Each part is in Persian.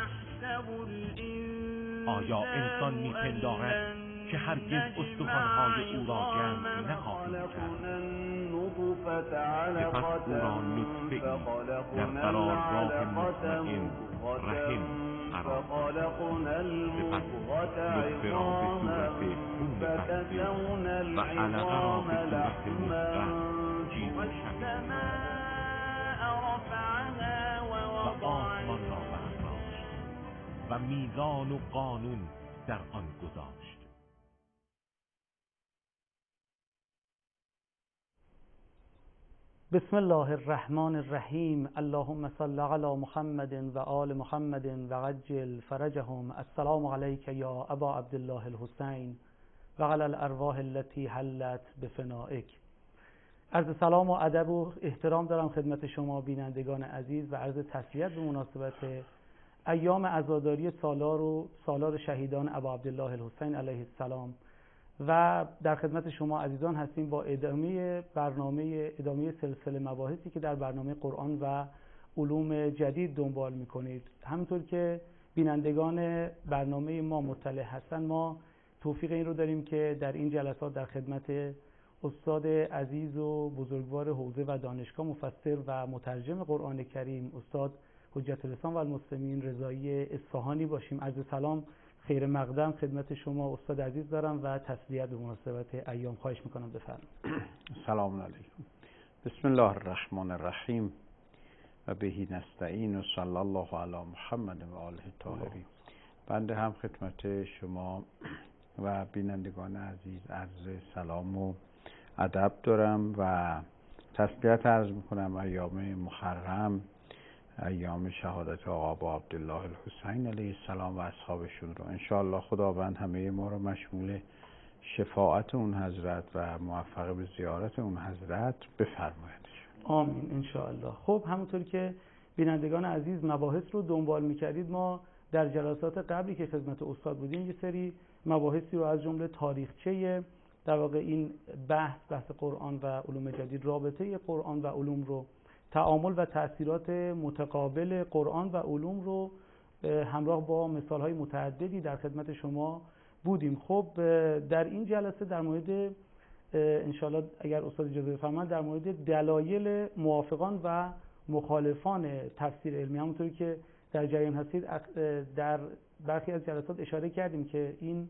آیا انسان میپندارد که هرگز استخوان‌های او را جمع نخواهیم کرد؟ سپس او را نطفه‌ای در قرارگاه مطمئن رحم قرار دهیم. سپس نطفه را به صورت خون بپزیم و علقه را به صورت مضغ جیغ شویم و آسمان را برداشت و میزان و قانون در آن گذاشت. بسم الله الرحمن الرحیم. اللهم صل علی محمد و آل محمد و عجل فرجهم. السلام علیک یا ابا عبدالله الحسین و علی الارواح التي حلت بفنائک. عرض سلام و ادب و احترام دارم خدمت شما بینندگان عزیز و عرض تسلیت به مناسبت ایام عزاداری سالار شهیدان ابا عبدالله الحسین علیه السلام و در خدمت شما عزیزان هستیم با ادامه سلسله مباحثی که در برنامه قرآن و علوم جدید دنبال میکنید. همونطور که بینندگان برنامه ما مطلع هستن، ما توفیق این رو داریم که در این جلسات در خدمت استاد عزیز و بزرگوار حوزه و دانشگاه مفسر و مترجم قرآن کریم استاد حجت الاسلام و المسلمین رضایی اصفهانی باشیم. عرض سلام خیر مقدم خدمت شما استاد عزیز دارم و تسلیت به مناسبت ایام. خواهش میکنم بفرمایید. سلام علیکم. بسم الله الرحمن الرحیم و بهی نستعین و صلی الله علی محمد و آله الطاهرین. بنده هم خدمت شما و بینندگان عزیز عرض سلام و ادب دارم و تسلیت عرض میکنم ایام محرم، ایام شهادت آقا با عبدالله الحسین علیه السلام و اصحابشون رو انشاءالله خداوند همه ما رو مشمول شفاعت اون حضرت و موفق به زیارت اون حضرت بفرماید. آمین انشاءالله. خب همونطور که بینندگان عزیز مباحث رو دنبال میکردید، ما در جلسات قبلی که خدمت استاد بودیم یه سری مباحثی رو از جمله تاریخچه در واقع این بحث قرآن و علوم جدید، رابطه قرآن و علوم رو، تعامل و تأثیرات متقابل قرآن و علوم رو همراه با مثالهای متعددی در خدمت شما بودیم. خب در این جلسه در مورد انشاءالله اگر استاد اجازه بفرمایند در مورد دلایل موافقان و مخالفان تفسیر علمی، همونطوری که در جریان هستید در برخی از جلسات اشاره کردیم که این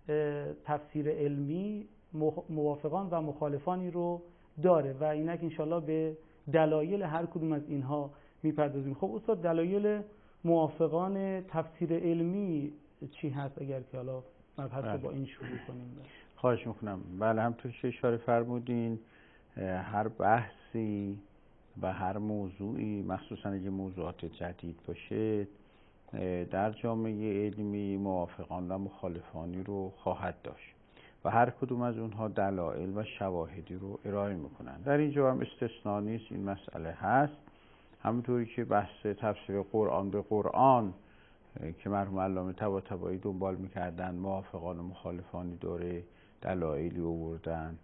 تفسیر علمی موافقان و مخالفانی رو داره و اینک انشاءالله به دلایل هر کدوم از اینها میپردازیم. خب استاد دلایل موافقان تفسیر علمی چی هست اگر که حالا مبحث با این شروع کنیم؟ خواهش میکنم. بله، همطور که اشاره فرمودین هر بحثی و هر موضوعی، مخصوصا اگه موضوعات جدید باشه، در جامعه علمی موافقان و مخالفانی رو خواهد داشت و هر کدوم از اونها دلایل و شواهدی رو ارائه میکنن. در اینجا هم استثناء نیست، این مسئله هست. همونطوری که بحث تفسیر قرآن به قرآن که مرحوم علامه طباطبایی دنبال میکردن، موافقان و مخالفانی داره، دلایلی آوردن.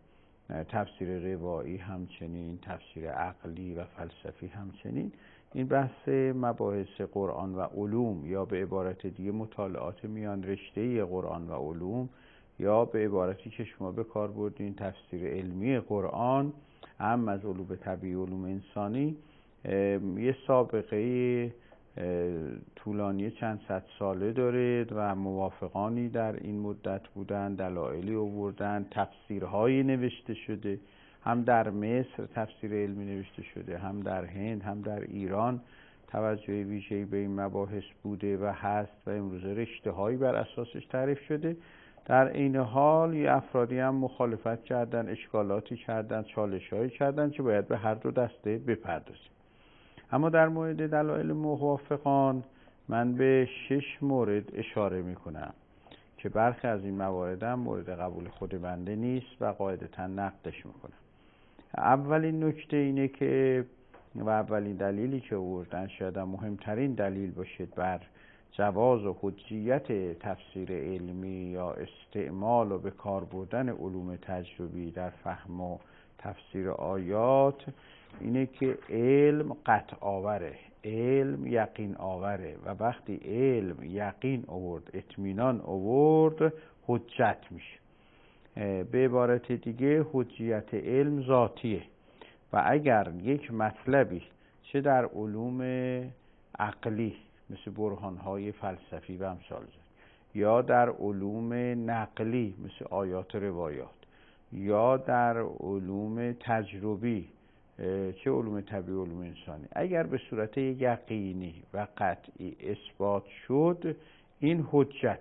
تفسیر روایی همچنین، تفسیر عقلی و فلسفی همچنین. این بحث مباحث قرآن و علوم، یا به عبارت دیگه مطالعات میان رشته قرآن و علوم، یا به عبارتی که شما به کار بردین تفسیر علمی قرآن، هم از علوم طبیعی و علوم انسانی، یه سابقه طولانی چند صد ساله داره و موافقانی در این مدت بودن، دلایلی آوردن، تفسیرهایی نوشته شده، هم در مصر تفسیر علمی نوشته شده، هم در هند، هم در ایران توجه ویژه‌ای به این مباحث بوده و هست و امروز رشته‌هایی بر اساسش تعریف شده. در این حال یه افرادی هم مخالفت کردن، اشکالاتی کردن، چالش‌هایی کردن که باید به هر دو دسته بپردازیم. اما در مورد دلایل موافقان من به 6 مورد اشاره میکنم که برخی از این موارد هم مورد قبول خود بنده نیست و قاعدتاً نقدش میکنم. اولین نکته اینه که و اولین دلیلی که آوردن، شاید مهمترین دلیل باشد بر جواز و حجیت تفسیر علمی یا استعمال و به کار بردن علوم تجربی در فهم و تفسیر آیات، اینه که علم قطع آوره، علم یقین آوره و وقتی علم یقین آورد، اطمینان آورد، حجت میشه. به عبارت دیگه حجیت علم ذاتیه و اگر یک مطلبی چه در علوم عقلی مثل برهانهای فلسفی و امثال یا در علوم نقلی مثل آیات روایات یا در علوم تجربی چه علوم طبیعی علوم انسانی، اگر به صورت یقینی و قطعی اثبات شد این حجت.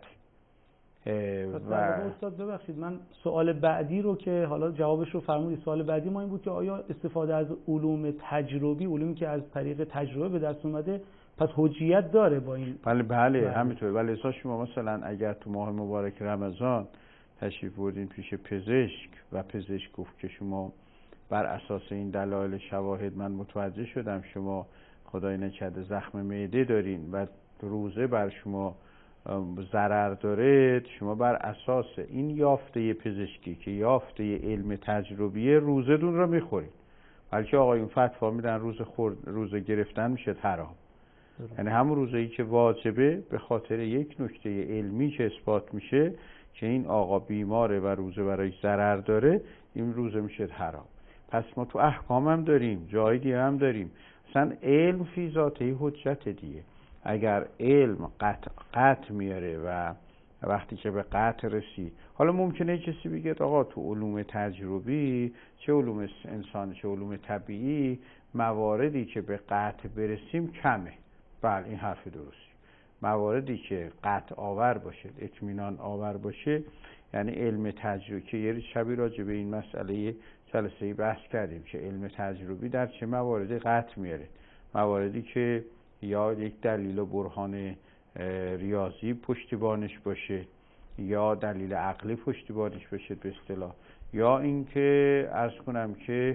و استاد ببخشید من سوال بعدی رو که حالا جوابش رو فرمودید، سوال بعدی ما این بود که آیا استفاده از علوم تجربی، علومی که از طریق تجربه به دست اومده، پس حجیت داره با این؟ بله همینطوره. ولی اصلا شما مثلا اگر تو ماه مبارک رمضان تشریف بردین پیش پزشک و پزشک گفت که شما بر اساس این دلایل شواهد من متوجه شدم شما خدای نکرده زخم معده دارین و روزه بر شما ضرر داره، شما بر اساس این یافته پزشکی که یافته علم تجربیه روزه دون رو میخورید، بلکه آقایون فتوا میدن روزه گرفتن میشه حرام. یعنی همون روزه‌ای که واجبه به خاطر یک نکته علمی که اثبات میشه که این آقا بیماره و روزه برای ضرر داره، این روزه میشه حرام. پس ما تو احکام هم داریم، جای دیگه هم داریم. مثلا علم فی ذاته حجت دیگه. اگر علم قطع میاره و وقتی که به قطع رسید، حالا ممکنه کسی بگه آقا تو علوم تجربی چه علوم انسانی چه علوم طبیعی مواردی که به قطع برسیم کمه. بله این حرف درستی. مواردی که قطع آور باشه، اطمینان آور باشه، یعنی علم تجربی که یه شبی راجع به این مسئله جلسه‌ای بحث کردیم که علم تجربی در چه مواردی قطع میاره. مواردی که یا یک دلیل و برهان ریاضی پشتیبانش باشه یا دلیل عقلی پشتیبانش باشه به اصطلاح، یا اینکه عرض کنم که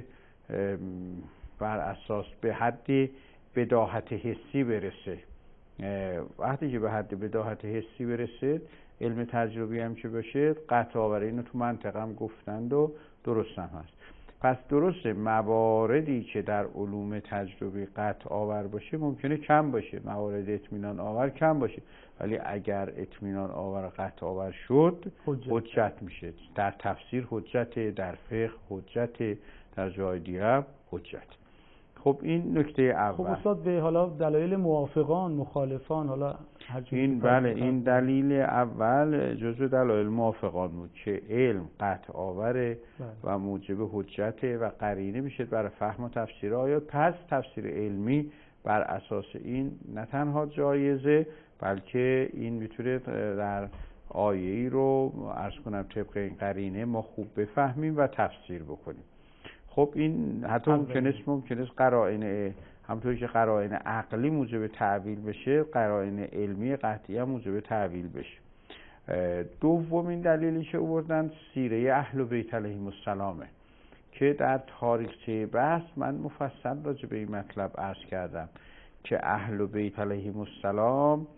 بر اساس به حد بداهت حسی برسه. وقتی که به حد بداهت حسی برسه علم تجربی هم که باشه قطع آوره. اینو تو منطقه هم گفتند و درست هم هست. پس درسته مواردی که در علوم تجربی قطع آور باشه ممکنه کم باشه، موارد اطمینان آور کم باشه، ولی اگر اطمینان آور قطع آور شد حجت میشه. در تفسیر حجت، در فقه حجت، در جای دیگه حجت. خب این نکته اول. خب استاد به حالا دلایل موافقان مخالفان حالا این بله این دلیل اول جزو دلایل موافقان بود که علم قطع آوره و موجب حجت و قرینه میشه برای فهم و تفسیر آیات. پس تفسیر علمی بر اساس این نه تنها جایزه بلکه این میتونه در آیه‌ای رو عرض کنم طبق این قرینه ما خوب بفهمیم و تفسیر بکنیم. خب این حتی ممکنه قرائن، همونطوری که قرائن عقلی موجب تعویل بشه، قرائن علمی قطعی هم موجب تعویل بشه. دومین دلیلی که آوردن سیره اهل بیت علیهم السلامه که در تاریخچه بحث من مفصل راجع به این مطلب عرض کردم که اهل بیت علیهم السلام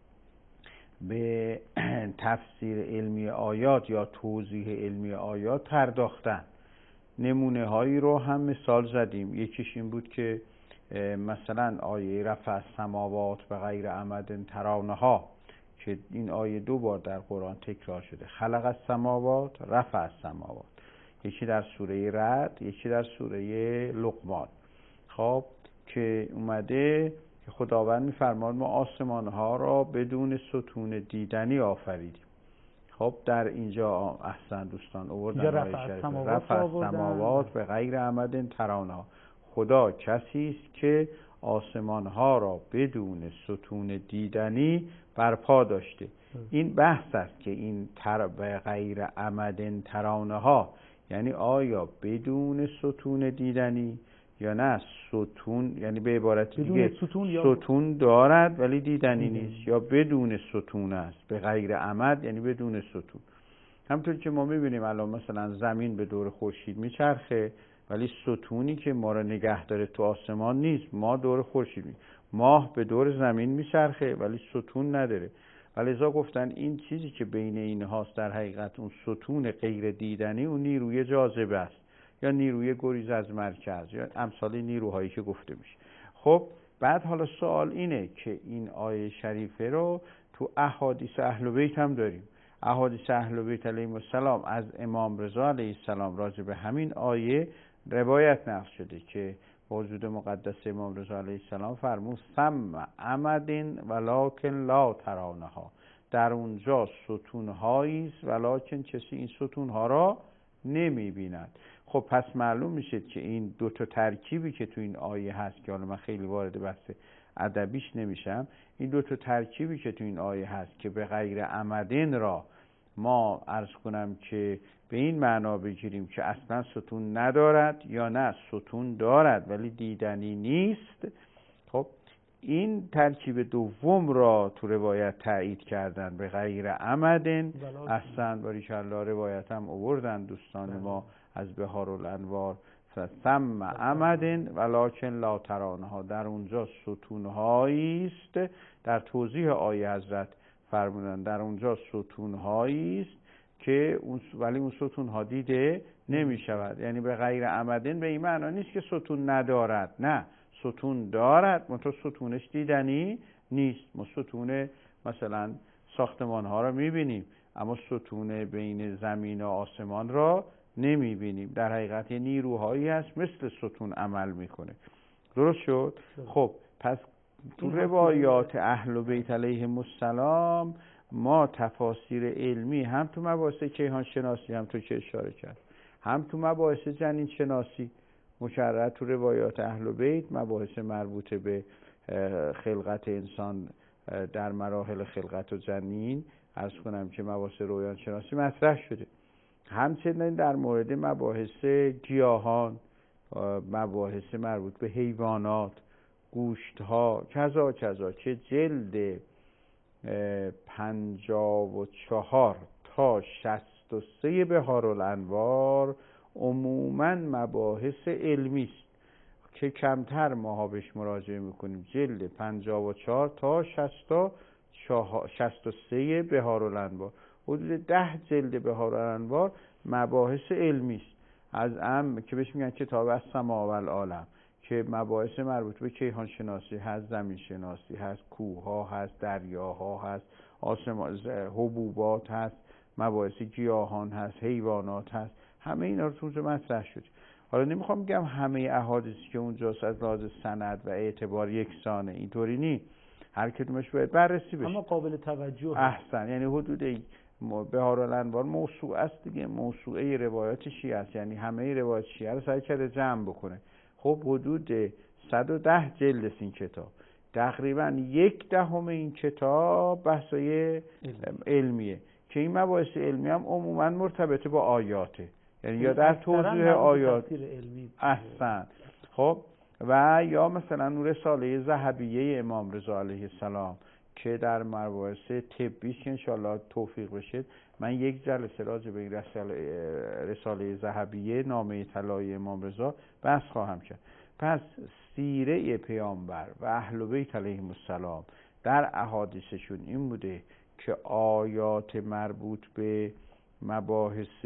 به تفسیر علمی آیات یا توضیح علمی آیات پرداختن. نمونه هایی رو هم مثال زدیم. یکیش این بود که مثلا آیه رفع السماوات به غیر عمد ترونها که این آیه 2 بار در قرآن تکرار شده، خلق السماوات رفع السماوات، یکی در سوره رعد یکی در سوره لقمان. خب که اومده که خداوند میفرماد ما آسمان ها را بدون ستون دیدنی آفریدیم. خب در اینجا احسن دوستان آوردن رفع السماوات به غیر عمد ترونها، خدا کسی است که آسمان ها را بدون ستون دیدنی برپا داشته. این بحث است که این به غیر عمد ترونها یعنی آیا بدون ستون دیدنی یا نه ستون، یعنی به عبارت دیگه ستون دارد ولی دیدنی نیست، یا بدون ستون است به غیر عمد یعنی بدون ستون. همونطور که ما میبینیم الان مثلا زمین به دور خورشید میچرخه ولی ستونی که ما را نگه داره تو آسمان نیست، ما دور خورشید ماه به دور زمین میچرخه ولی ستون نداره. ولذا گفتن این چیزی که بین این هاست در حقیقت اون ستون غیر دیدنی اون نیروی جاذبه است یا نیروی گریز از مرکز یا امثال نیروهایی که گفته میشه. خب بعد حالا سوال اینه که این آیه شریفه رو تو احادیث اهل بیت هم داریم. احادیث اهل بیت علیهم السلام از امام رضا علیه السلام راجع به همین آیه روایت نقل شده که وجود مقدس امام رضا علیه السلام فرمود ثم عمد ولکن لا ترونها، در اونجا ستونهایی است ولکن کسی این ستونها را نمیبیند. خب پس معلوم میشه که این دو تا ترکیبی که تو این آیه هست که حالا من خیلی وارد بحث ادبیش نمیشم، این دو تا ترکیبی که تو این آیه هست که به غیر عمدن را ما عرض کنم که به این معنا بگیریم که اصلا ستون ندارد یا نه ستون دارد ولی دیدنی نیست. خب این ترکیب دوم را تو روایت تایید کردن به غیر عمدن. اصلا باریکالله روایت هم آوردن دوستان ما از بهارالانوار ثم عمدن ولکن لا ترونها، در اونجا ستونهایی است. در توضیح آیه حضرت فرمودن در اونجا ستونهایی است که ولی اون ستونها دیده نمی شود. یعنی به غیر عمدن به این معنا نیست که ستون ندارد، نه ستون دارد منتها ستونش دیدنی نیست. ما ستون مثلا ساختمان ها را می بینیم اما ستون بین زمین و آسمان را نمی بینیم. در حقیقت نیروهایی هست مثل ستون عمل میکنه. درست شد؟ خب پس تو روایات اهل بیت علیهم السلام ما تفاسیر علمی هم تو مباحث کیهان شناسی هم تو که اشاره کرد، هم تو مباحث جنین شناسی مکرر تو روایات اهل بیت مباحث مربوط به خلقت انسان در مراحل خلقت و جنین عرض کنم که مباحث رویان شناسی مطرح شده. همچنین در مورد مباحث گیاهان، مباحث مربوط به حیوانات، گوشتها کذا که جلد 54 تا 63 بهارالانوار عموماً مباحث علمی است که کمتر ماها بهش مراجعه میکنیم. جلد 54 تا 63 بهارالانوار، حدود 10 جلد بهارالانوار مباحث علمی است. از که بهش میگن کتاب السماء و العالم که مباحث مربوط به کیهان شناسی هست، زمین شناسی هست، کوه ها هست، دریاها هست، آسمان، حبوبات هست، مباحث گیاهان هست، حیوانات هست، همه اینا رو تو اونجا مطرح شد. حالا نمیخوام بگم همه احادیثی که اونجاست از لحاظ سند و اعتبار یکسانه، اینطوری نی، هر کدومش باید بررسی بشه اما قابل توجه. احسن. یعنی حدود بهارالانوار موسوعه است دیگه، موسوعه روایات شیعه است، یعنی همه روایات شیعه رو سعی کرده جمع بکنه. خب حدود 110 جلد است این کتاب، تقریبا 1/10 این کتاب بحثای علمیه که این مباحث علمی هم عموما مرتبط با آیاته، یعنی یا در توضیح آیات احسن. خب و یا مثلا رساله ذهبیه امام رضا علیه السلام که در مباحث طبی که انشاءالله توفیق بشه من یک جلسه راجع به این رساله ذهبیه نامه طلایی امام رضا بحث خواهم کرد. پس سیره پیامبر و اهل بیت علیهم السلام در احادیثشون این بوده که آیات مربوط به مباحث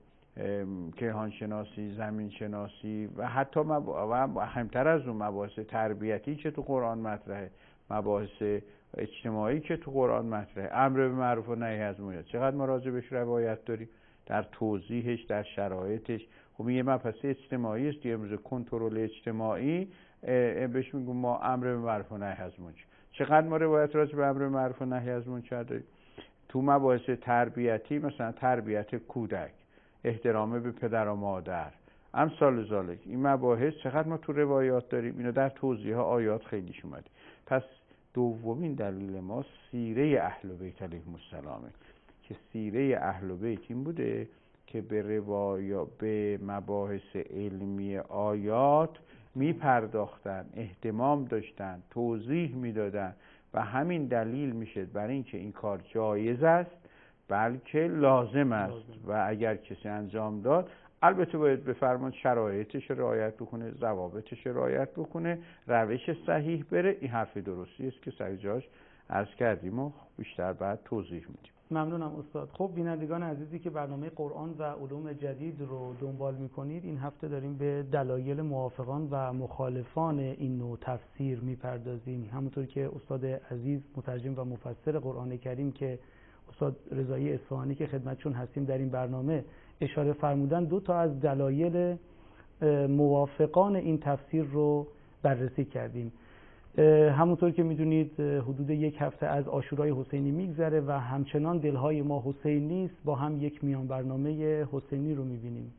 کیهان شناسی، زمین شناسی و حتی همتر از اون مباحث تربیتی که تو قرآن مطرحه، مباحث اجتماعی که تو قرآن مطرحه، امر به معروف و نهی از منکر، چقدر ما راجع بهش روایت داریم در توضیحش، در شرایطش. خب یه مبحث اجتماعی است، امروز کنترل اجتماعی بهش میگیم ما امر به معروف و نهی از منکر. چقدر ما روایت راجع به امر به معروف و نهی از منکر داریم. تو مباحث تربیتی مثلا تربیت کودک، احترام به پدر و مادر، امثال ذالک، این مباحث چقدر ما تو روایات داریم. اینا در توضیح آیات خیلیش اومده. پس دومین دلیل ما سیره اهل بیت علیهم السلامه که سیره اهل بیت این بوده که به مباحث علمی آیات میپرداختن، اهتمام داشتن، توضیح میدادن و همین دلیل میشه برای اینکه این کار جایز است بلکه لازم است و اگر کسی انجام داد البته باید بفرمایید شرایطش رعایت بکنه، ضوابطش رعایت بکنه، روش صحیح بره. این حرف درستی است که سر جاش عرض کردیم و بیشتر بعد توضیح میدیم. ممنونم استاد. خب بینندگان عزیزی که برنامه قرآن و علوم جدید رو دنبال میکنید، این هفته داریم به دلایل موافقان و مخالفان این نوع تفسیر میپردازیم. همونطور که استاد عزیز مترجم و مفسر قرآن کریم که استاد رضایی اصفهانی که خدمتشون هستیم در این برنامه اشاره فرمودن، 2 تا از دلایل موافقان این تفسیر رو بررسی کردیم. همونطور که میدونید حدود 1 هفته از عاشورای حسینی میگذره و همچنان دلهای ما حسینی است. با هم یک میان برنامه حسینی رو میبینیم.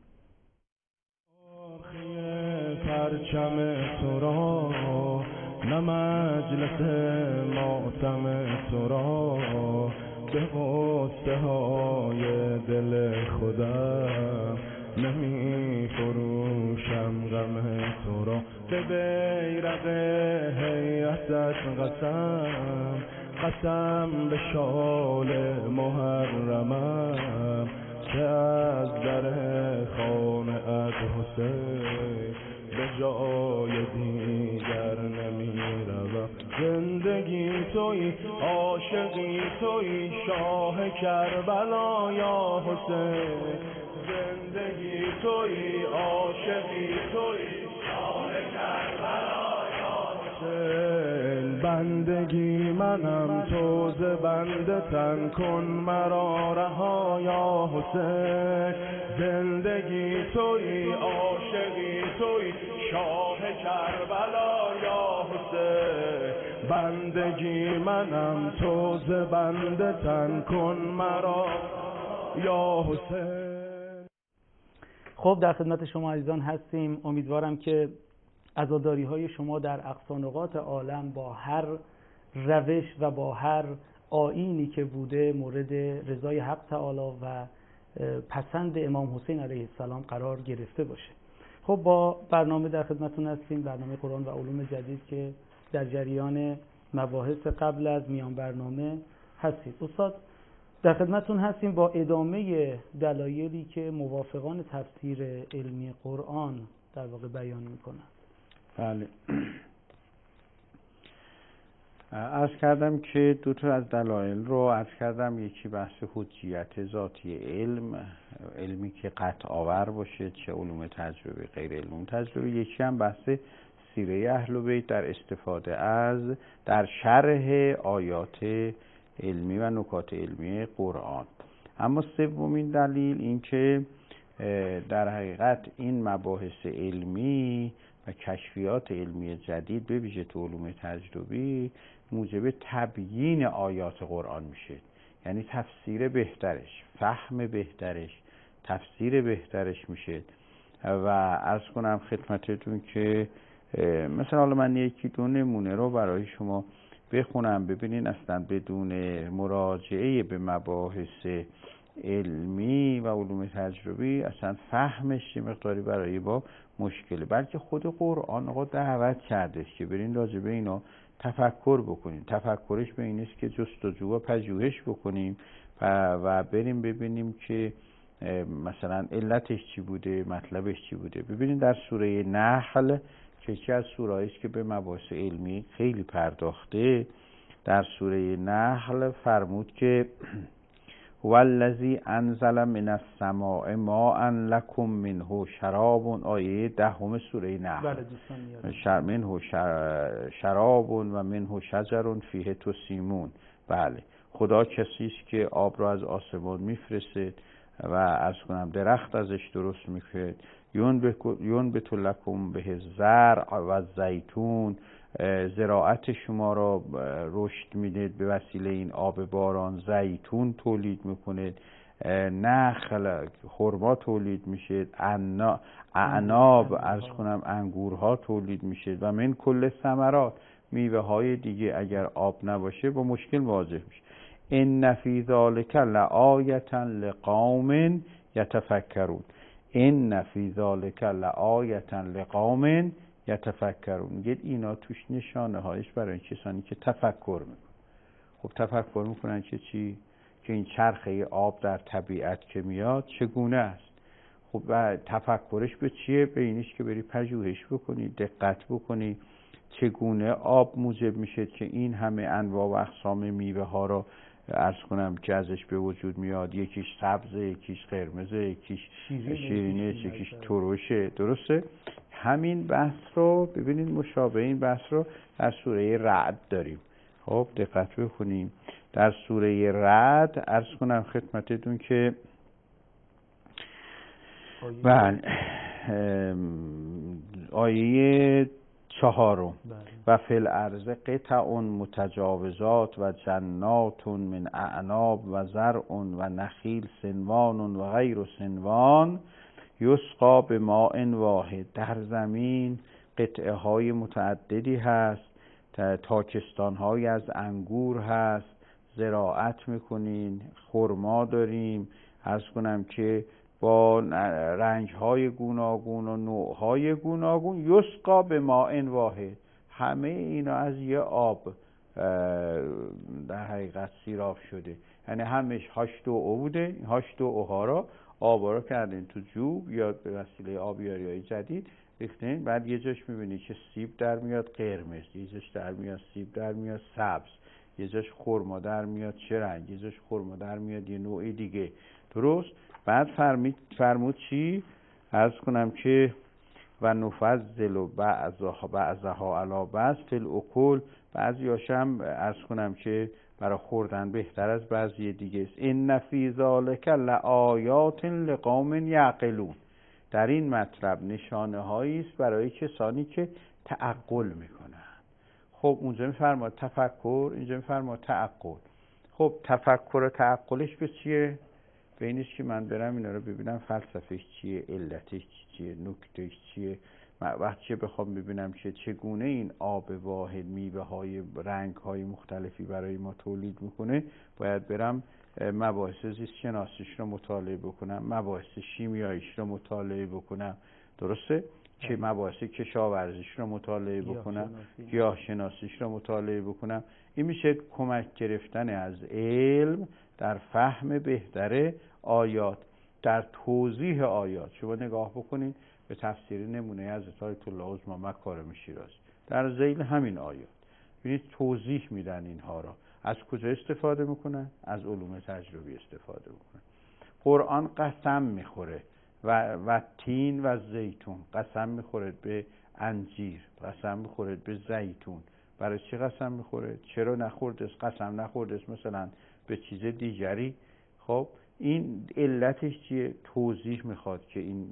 پرچم تو را نه مجلس ماتم تو را، به غصه های دل خودم نمی فروشم غم تو را. به بیرق هیئتت قسم، قسم به شال محرمم، که از در خانه ات حسین به جای دیگر نمی روم. زندگی توی، عاشقی توی، شاه کربلا یا حسین. زندگی توی، عاشقی توی، شاه کربلا یا حسین. بندگی منم تو ز بنده تن کن مرا رها یا حسین. زندگی توی، عاشقی توی، شاه کربلا یا حسین. بندگی منم تو ز بنده تن کن مرا یا حسین. خب در خدمت شما عزیزان هستیم. امیدوارم که عزاداری های شما در اقصی نقاط عالم با هر روش و با هر آیینی که بوده مورد رضای حق تعالی و پسند امام حسین علیه السلام قرار گرفته باشه. خب با برنامه در خدمتتون هستیم، برنامه قرآن و علوم جدید که در جریان مباحث قبل از میان برنامه هستید. استاد در خدمتتون هستیم با ادامه دلایلی که موافقان تفسیر علمی قرآن در واقع بیان میکنند. بله، عرض کردم که 2 تا از دلایل رو عرض کردم. یکی بحث حجیت ذاتی علمی که قطع آور باشه، چه علوم تجربی غیر علوم تجربی. یکی هم بحث سیره اهل بیت در استفاده از در شرح آیات علمی و نکات علمی قرآن. اما سومین دلیل این که در حقیقت این مباحث علمی و کشفیات علمی جدید به ویژه تو علوم تجربی موجب تبیین آیات قرآن میشه، یعنی تفسیر بهترش، فهم بهترش، تفسیر بهترش میشه. و عرض کنم خدمتتون که مثلا حالا من 1-2 نمونه رو برای شما بخونم ببینین اصلا بدون مراجعه به مباحث علمی و علوم تجربی اصلا فهمش یه مقداری برای با مشکله. بلکه خود قرآن آقا دعوت کرده که برین راجع به اینا تفکر بکنیم. تفکرش به این است که جستجو و پژوهش بکنیم و بریم ببینیم که مثلا علتش چی بوده، مطلبش چی بوده. ببینید در سوره نحل که یکی از سوره‌ای است که به مباحث علمی خیلی پرداخته، در سوره نحل فرمود که هو الذی انزل من السماء ماء لکم منه شراب. آیه 10 سوره نحل. بله دوستان منه شراب و منه شجر فیه تسیمون. بله، خدا کسی است که آب را از آسمان میفرسته و عرض کنم درخت ازش درست میکنه. ینبت لکم به زرع و زیتون، زراعت شما را رشد میده به وسیله این آب باران. زیتون تولید میکنه، نخل خرما تولید میشه، اعناب عرض کنم انگورها تولید میشه و من کل ثمرات، میوه های دیگه اگر آب نباشه با مشکل مواجه میشه. ان فی ذلک لآیة لقوم یتفکرون. ان فی ذلک لآیة لقوم یتفکرون. میگه اینا توش نشانه هایش برای کسانی که تفکر میکنن. خب تفکر میکنن که چی؟ که این چرخه آب در طبیعت که میاد چگونه است. خب و تفکرش به چیه؟ به اینش که بری پژوهش بکنی، دقت بکنی چگونه آب موجب میشه که این همه انواع و اقسام میوه ها رو عرض کنم که ازش به وجود میاد، یکیش سبزه، یکیش قرمزه، یکیش شیرینه، یکیش ترشه. درسته؟ همین بحث رو ببینید مشابه این بحث رو در سوره رعد داریم. خب دقت بکنیم در سوره رعد عرض کنم خدمتتون که بله آیه 4 و فی الارض قطع متجاوزات و جنات من اعناب و زرع و نخیل صنوان و غیر صنوان یسقا بماء واحد. در زمین قطعه های متعددی هست، تاکستان های از انگور هست، زراعت میکنین، خرما داریم، عرض کنم که با رنگ های گوناگون و نوع های گوناگون، یسقا بماء واحد، همه اینا از یه آب در حقیقت سیراب شده. یعنی همش H2O بوده، H2O ها را آبا رو کردین تو جوب یا به وسیله آبیاری‌های جدید ریختین، بعد یه جاش میبینی که سیب در میاد قرمز، یه جاش در میاد سیب در میاد سبز، یه جاش خرما در میاد چه رنگ، یه جاش خرما در میاد یه نوع دیگه. درست؟ بعد فرمود چی؟ عرض کنم که و نفضل بعضها علی بعض فی الاکل، بعضی هاشم عرض کنم که برای خوردن بهتر از بعضی دیگه است. ان فی ذلک لآیات لقوم یعقلون، در این مطلب نشانه هایی است برای کسانی که تعقل میکنن. خب اونجا میفرماد تفکر، اینجا میفرماد تعقل. خب تفکر و تعقلش به چیه؟ به اینش که من برم اینا رو ببینم فلسفهش چیه، علتش چیه، نکتهش چیه. وقتی بخوام ببینم که چگونه این آب واحد میوه های رنگ های مختلفی برای ما تولید میکنه، باید برم مباحث زیست شناسیش رو مطالعه بکنم، مباحث شیمیاییش رو مطالعه بکنم. درسته؟ که مباحث کشاورزیش رو مطالعه بکنم، گیاه شناسیش رو مطالعه بکنم. این میشه کمک گرفتن از علم در فهم بهتر آیات، در توضیح آیات. شما نگاه بکنید به تفسیر نمونه حضرت آیت الله عظمی مکارم شیرازی در ذیل همین آیات، ببینید توضیح میدن اینها را. از کجا استفاده میکنن؟ از علوم تجربی استفاده میکنن. قرآن قسم میخوره و تین و زیتون، قسم میخوره به انجیر، قسم میخوره به زیتون. برای چی قسم میخوره؟ چرا نخورده؟ قسم نخورده مثلا به چیز دیگری؟ خب این علتش چیه؟ توضیح میخواد که این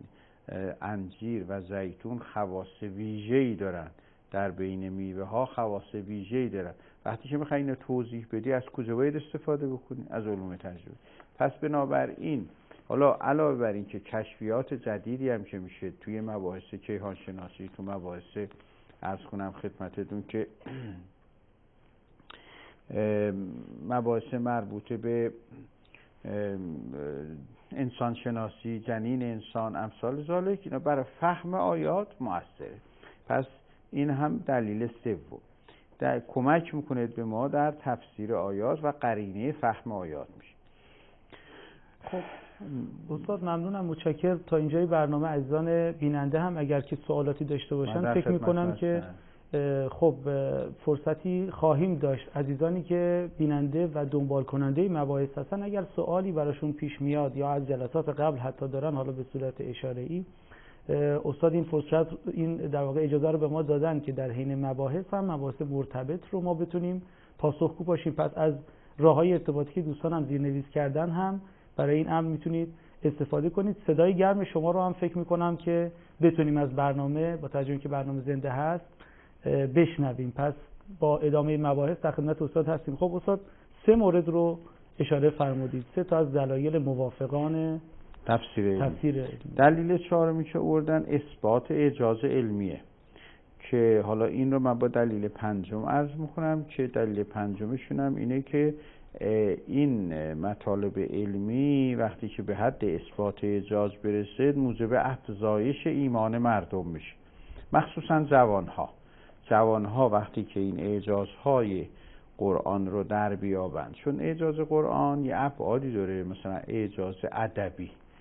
انجیر و زیتون خواص ویژه‌ای دارن، در بین میوه ها خواص ویژه‌ای دارن. وقتی که میخوای اینو توضیح بدی از کجا باید استفاده بکنی؟ از علوم تجربی. پس بنابراین حالا علاوه بر این که کشفیات جدیدی هم که میشه توی مباحث کیهان شناسی، تو مباحث عرض کنم خدمتتون که مباحث مربوطه به انسان شناسی، جنین انسان، امثال ذالک، اینا برای فهم آیات مؤثره. پس این هم دلیل سوم، در کمک میکنه به ما در تفسیر آیات و قرینه فهم آیات میشه. خب استاد ممنونم، متشکرم. تا اینجای برنامه عزیزان بیننده هم اگر که سوالاتی داشته باشن فکر میکنم که خب فرصتی خواهیم داشت. عزیزانی که بیننده و دنبال کننده مباحث هستن، اگر سوالی براشون پیش میاد یا از جلسات قبل حتی دارن، حالا به صورت اشاره‌ای، استاد این فرصت، این در واقع اجازه رو به ما دادن که در حین مباحث هم مباحث مرتبط رو ما بتونیم پاسخگو باشیم. پس از راههای ارتباطی که دوستان هم زیرنویس کردن هم برای این امر میتونید استفاده کنید. صدای گرم شما رو هم فکر میکنم که بتونیم از برنامه، با توجه که برنامه زنده هست، بشنویم. پس با ادامه مباحث در خدمت استاد هستیم. خب استاد 3 مورد رو اشاره فرمودید، 3 تا از دلایل موافقان تفسیر علمی. دلیل 4 که آوردن اثبات اعجاز علمیه، که حالا این رو من با دلیل 5 عرض میکنم که دلیل 5 هم اینه که این مطالب علمی وقتی که به حد اثبات اعجاز برسه موجب افزایش ایمان مردم میشه، مخصوصا جوانها وقتی که این اعجازهای قرآن رو در بیابند. چون اعجاز قرآن یه ابعادی داره، مثلا اعجاز ادبی،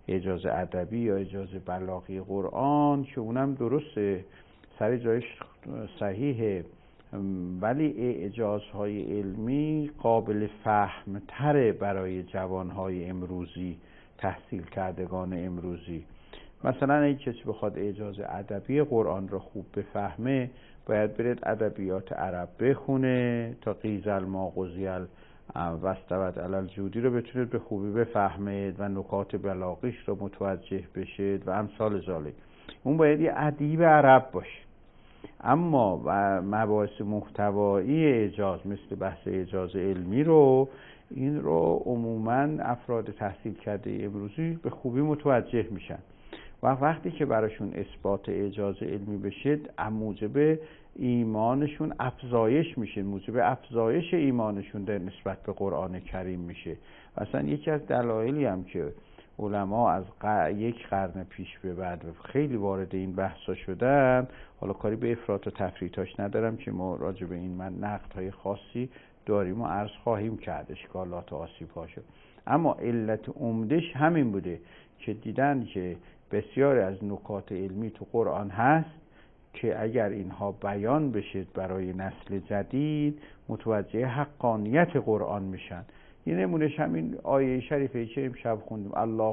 اعجاز ادبی یا اعجاز بلاغی قرآن که اونم درسته، سر جایش صحیحه، ولی اعجازهای علمی قابل فهم تره برای جوانهای امروزی، تحصیل کردگان امروزی. مثلا اگه کسی بخواد اعجاز ادبی قرآن رو خوب بفهمه، باید برید ادبیات عرب بخونه تا قیزل ما قضیل واستوت علی الجودی رو بتونید به خوبی بفهمید و نکات بلاغیش رو متوجه بشید و امثال ذالک. اون باید یه ادیب عرب باشه. اما مباحث محتوایی اعجاز مثل بحث اعجاز علمی رو، این رو عموماً افراد تحصیل کرده امروزی به خوبی متوجه میشن و وقتی که براشون اثبات اعجاز علمی بشه، موجب ایمانشون افزایش میشه، موجب افزایش ایمانشون در نسبت به قرآن کریم میشه. اصلا یکی از دلایلی هم که علما از یک قرن پیش به بعد خیلی وارد این بحثا شدن، حالا کاری به افراط و تفریطاش ندارم که ما راجع به این نقدهای خاصی داریم و عرض خواهیم کرد، اشکالات و آسیب‌هاشو، اما علت عمدش همین بوده که دیدن که بسیاری از نکات علمی تو قرآن هست که اگر اینها بیان بشه برای نسل جدید متوجه حقانیت قرآن میشن. یه نمونهش همین آیه شریفه که امشب خوندیم،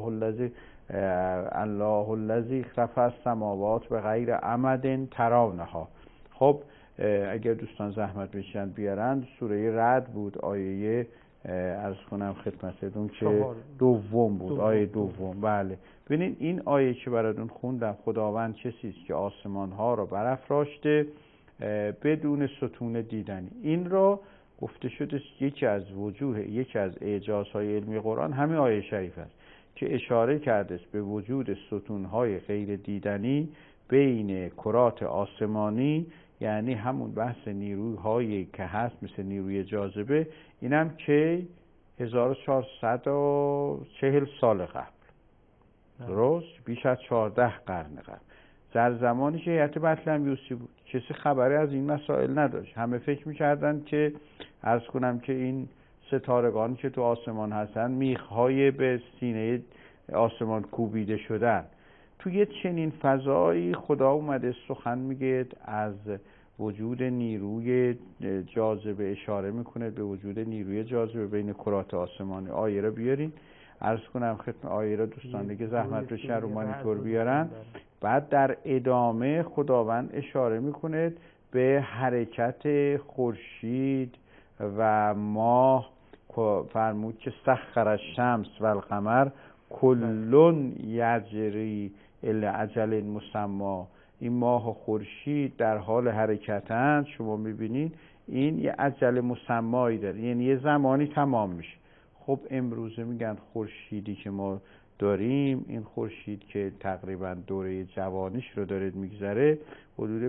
الله الذی رفع السماوات بغیر عمد ترونها. خب اگر دوستان زحمت بشن بیارن، سوره رعد بود، آیه عرض کنم خدمتتون که دوم بود، آیه دوم. بله ببینید این آیه که براتون خوندم، خداوند کسی است که آسمان ها را برافراشته بدون ستون دیدنی. این را گفته شده یکی از اعجازهای علمی قرآن همین آیه شریف است که اشاره کرده است به وجود ستونهای غیر دیدنی بین کرات آسمانی، یعنی همون بحث نیروهایی که هست مثل نیروی جاذبه. اینم که 1440 سال قبل، درست بیش از 14 قرن قبل، در زمانی که هیئت بطلمیوسی بود، کسی خبری از این مسائل نداشت. همه فکر می‌کردن که عرض کنم که این ستارگانی که تو آسمان هستن میخ‌های به سینه آسمان کوبیده شدن. توی چنین فضایی خدا اومده سخن میگه، از وجود نیروی جاذبه اشاره میکنه به وجود نیروی جاذبه بین کرات آسمانی. آیه رو بیارین، عرض کنم خدمت آیه رو دوستان دیگه زحمت بشه رو مانیتور بیارن. بعد در ادامه خداوند اشاره میکنه به حرکت خورشید و ماه، فرمود که سخر الشمس و القمر کلون یجری الی اجل مسمی. این ماه و خورشید در حال حرکتند، شما میبینید این یه اجل مسمایی داره، یعنی یه زمانی تمام میشه. خب امروزه میگن خورشیدی که ما داریم، این خورشید که تقریبا دوره جوانیش رو داره میگذره، حدود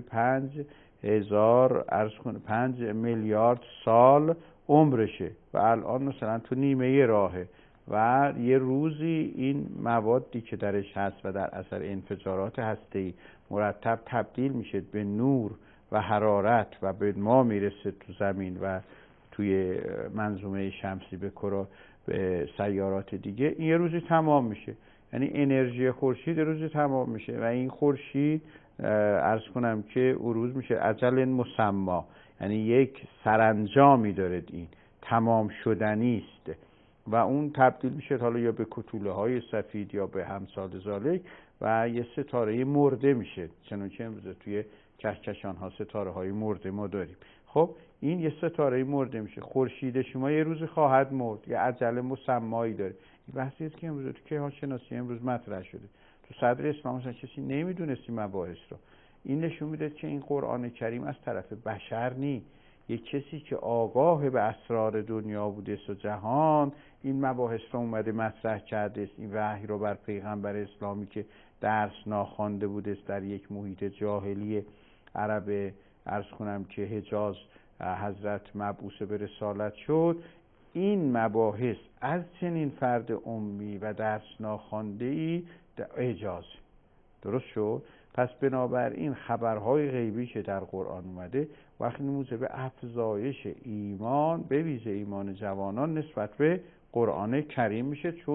5 میلیارد سال عمرشه و الان مثلا تو نیمه راهه و یه روزی این موادی که درش هست و در اثر انفجارات هسته‌ای مرتب تبدیل میشه به نور و حرارت و به ما میرسه تو زمین و توی منظومه شمسی به سیارات دیگه. این یه روزی تمام میشه، یعنی انرژی خورشید روزی تمام میشه و این خورشید عرض کنم که عروض میشه اجل مسمی، یعنی یک سرانجامی داره، این تمام شدنی است و اون تبدیل میشه حالا یا به کتوله های سفید یا به همثال ذالک و یه ستاره مرده میشه، چنانچه امروز توی کهکشان ها ستاره های مرده ما داریم. خب این یه ستاره مرده میشه، خورشید شما یه روز خواهد مرد، یه اجل مسمایی داره. این بحثی است که امروز تو کیهان شناسی امروز مطرح شده. تو صدر اسلام مثلا کسی نمیدونست این مباحث رو. این نشون میده که این قرآن کریم از طرف بشر نی، یک کسی که آگاه به اسرار دنیا بوده و جهان، این مباحث رو اومده مطرح کرده است. این وحی رو بر پیغمبر اسلامی که درس ناخوانده بوده است در یک محیط جاهلی عرب، عرض کنم که حجاز، حضرت مبعوث به رسالت شد، این مباحث از چنین فرد امی و درس ناخوانده اعجاز درست شد. پس بنابراین خبرهای غیبی که در قرآن اومده وقتی موجب افزایش ایمان، به ویژه ایمان جوانان نسبت به قرآن کریم میشه، چون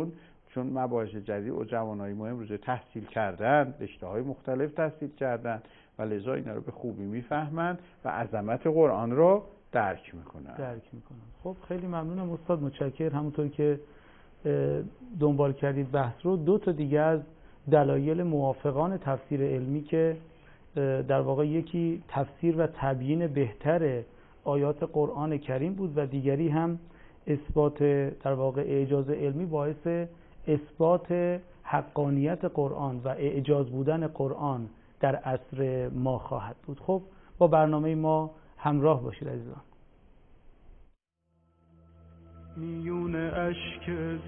چون مباحث جدید و جوانای ما امروز تحصیل کردن، رشته‌های مختلف تحصیل کردن و لذا اینا رو به خوبی میفهمن و عظمت قرآن رو درک میکنن. خب خیلی ممنونم استاد، متشکرم. همونطور که دنبال کردید بحث رو، 2 تا دیگه از دلایل موافقان تفسیر علمی که در واقع یکی تفسیر و تبیین بهتر آیات قرآن کریم بود و دیگری هم اثبات در واقع اعجاز علمی باعث اثبات حقانیت قرآن و اعجاز بودن قرآن در عصر ما خواهد بود. خب با برنامه ما همراه باشید عزیزان. میون اشک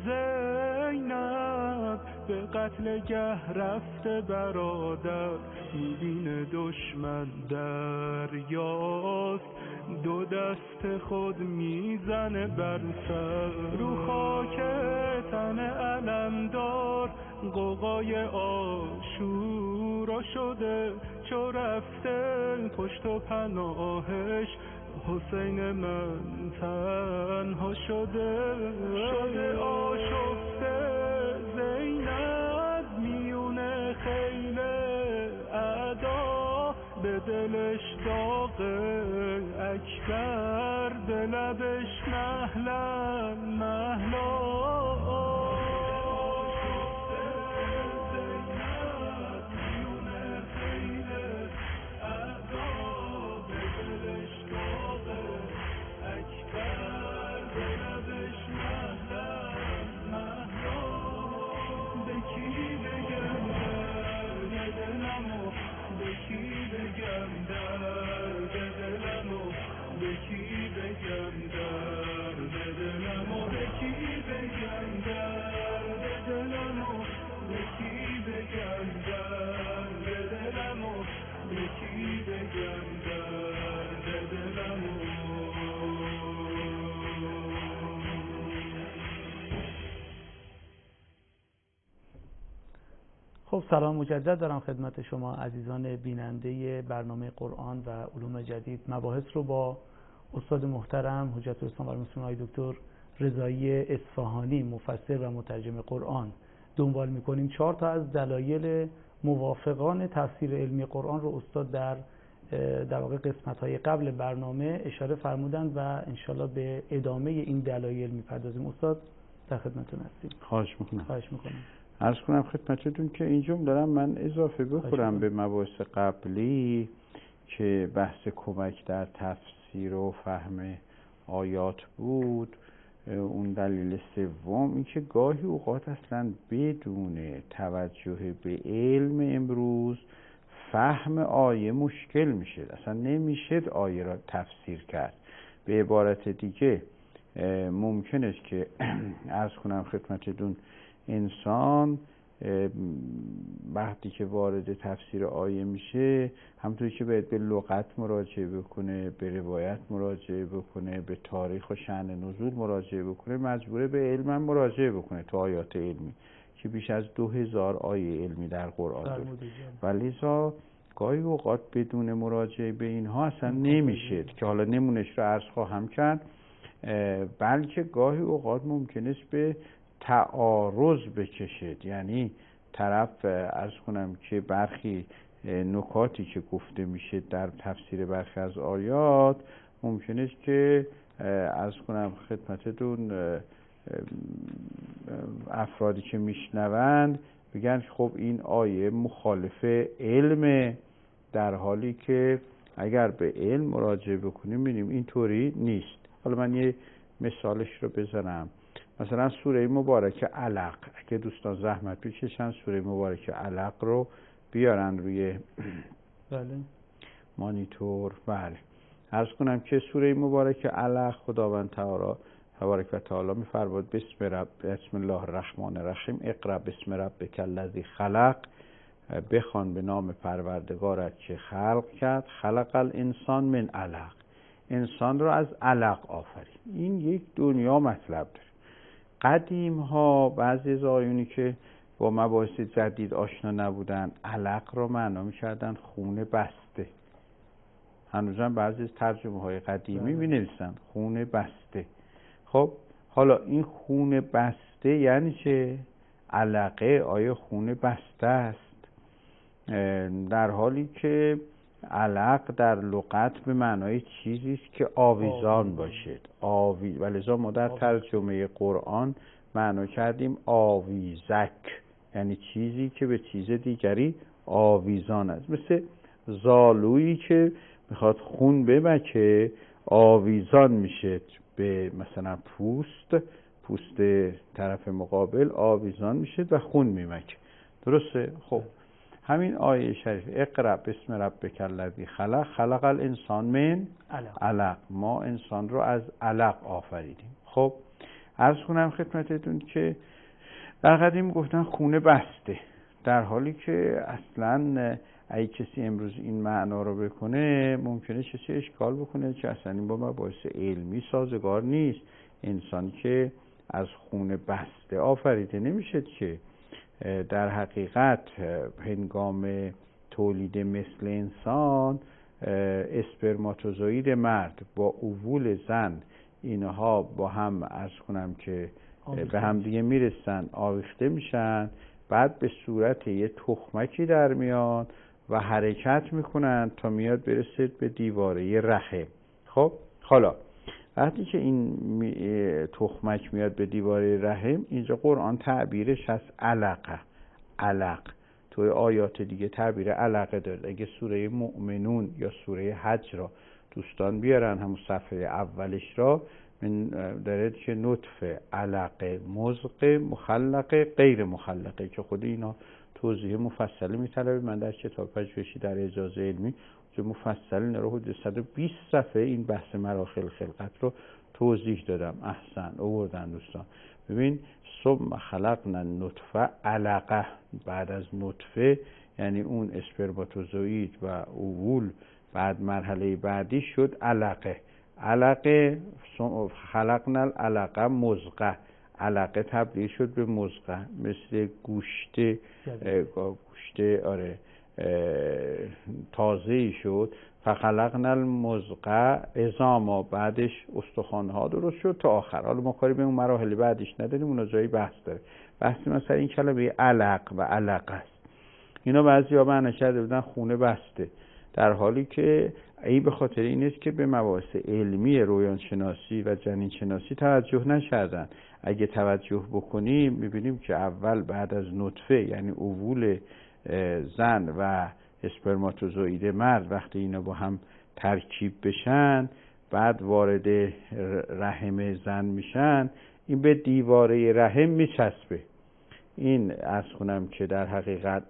زینب به قتلگه رفته برادر، میبینه دشمن دریاست، 2 دست خود میزنه بر سر. رو خاک تن علمدار قوقای آشورا شده، چو رفته پشت و پناهش حسین من تنها شده آشفته. زینب میونه خیل اعدا، به دلش داغه اکبر، به لبش مهلا مهلا. خب سلام مجدد دارم خدمت شما عزیزان بیننده برنامه قرآن و علوم جدید. مباحث رو با استاد محترم حجت الاسلام و المسلمین آقای دکتر رضایی اصفهانی، مفسر و مترجم قرآن دنبال می‌کنیم. 4 تا از دلایل موافقان تفسیر علمی قرآن رو استاد در واقع قسمت‌های قبل برنامه اشاره فرمودند و انشالله به ادامه این دلایل می‌پردازیم. استاد در خدمتتون هستیم. خواهش می‌کنم. عرض کنم خدمتتون که این جمله دارم من اضافه بکنم به مباحث قبلی که بحث کمک در تفسیر و فهم آیات بود. اون دلیل سوم این که گاهی اوقات اصلا بدون توجه به علم امروز فهم آیه مشکل میشه، اصلا نمیشه آیه را تفسیر کرد. به عبارت دیگه ممکن است که عرض کنم خدمتتون انسان وقتی که وارد تفسیر آیه میشه، همونطوری که باید به لغت مراجعه بکنه، به روایت مراجعه بکنه، به تاریخ و شأن نزول مراجعه بکنه، مجبوره به علم هم مراجعه بکنه تو آیات علمی که بیش از 2000 آیه علمی در قرآن داره. ولیزا گاهی اوقات بدون مراجعه به اینها اصلا نمیشه که حالا نمونش رو عرض خواهم کرد، بلکه گاهی اوقات ممکن است به تعارض بکشد. یعنی طرف عرض کنم که برخی نکاتی که گفته میشه در تفسیر برخی از آیات ممکن است که عرض کنم خدمتتون افرادی که میشنوند بگن خب این آیه مخالف علم، در حالی که اگر به علم مراجعه بکنیم می‌بینیم اینطوری نیست. حالا من یه مثالش رو بزنم. مثلا سوره مبارکه علق، اگه دوستان زحمت بکشن سوره مبارکه علق رو بیارن روی مانیتور. بله، عرض کنم که سوره مبارکه علق خداوند تبارک و تعالی می‌فرماید بسم الله الرحمن الرحیم اقرأ بسم ربک الذی خلق، بخوان به نام پروردگارت که خلق کرد، خلق الانسان من علق، انسان را از علق آفرید. این یک دنیا مطلب داره. قدیم ها بعضی از آیونی که با مباحث جدید آشنا نبودن علق را معنا می‌کردن خون بسته. هنوزم بعضی از ترجمه های قدیمی می‌نویسن خون بسته. خب حالا این خون بسته یعنی چه؟ علقه آیا خون بسته است؟ در حالی که علق در لغت به معنای چیزی است که آویزان باشد. ولذا ما در ترجمه قرآن معنا کردیم آویزک، یعنی چیزی که به چیز دیگری آویزان است. مثل زالویی که میخواد خون بمکه آویزان میشه به مثلا پوست طرف مقابل آویزان میشه و خون میمکه. درسته؟ خب همین آیه شریف اقرأ بسم ربک الذی خلق خلق الانسان من علق، ما انسان رو از علق آفریدیم. خب عرض کنم خدمتتون که در قدیم گفتن خون بسته، در حالی که اصلا اگه کسی امروز این معنا رو بکنه ممکنه کسی اشکال بکنه که اصلا این با مباحث علمی سازگار نیست. انسان که از خون بسته آفریده نمیشه که در حقیقت هنگام تولید مثل انسان اسپرماتوزوئید مرد با اووول زن اینها با هم عرض کنم که به هم دیگه میرسن، آویخته میشن، بعد به صورت یه تخمکی در میان و حرکت میکنن تا میاد برسید به دیواره رحم. خب حالا وقتی که این تخمک میاد به دیواره رحم، اینجا قرآن تعبیرش از علق. توی آیات دیگه تعبیر علقه داره. اگه سوره مؤمنون یا سوره حج را دوستان بیارن همون صفحه اولش را، من داره که نطفه، علقه، مضغه، مخلقه، غیر مخلقه که خود اینا توضیح مفصلی میطلبه. من در کتاب پژوهشی در اجازه علمی مفصل اینا رو حدود 120 صفحه این بحث مراحل خلقت رو توضیح دادم. احسن آوردن دوستان. ببین ثم خلقنا النطفه علقه، بعد از نطفه یعنی اون اسپرماتوزوئید و اوول بعد مرحله بعدی شد علقه خلقنا العلقه مضغه، علقه تبدیل شد به مضغه، مثل گوشت تازه‌ای شد. فخلقنا المضغه عظاما، بعدش استخوان‌ها درست شد تا آخر. حالا ما کاری به اون مراحل بعدش نداریم، اون جایی بحث داره. بحث مثلا این کلمه علق و علقه است. اینا بعضی‌ها معنی کرده بودن خونه بسته، در حالی که این به خاطر این است که به مباحث علمی رویانشناسی و جنینشناسی توجه نکردن. اگه توجه بکنیم می‌بینیم که اول بعد از نطفه یعنی اووول زن و اسپرماتوزوئید مرد وقتی اینا با هم ترکیب بشن بعد وارد رحم زن میشن، این به دیواره رحم میچسبه. این عرض کنم که در حقیقت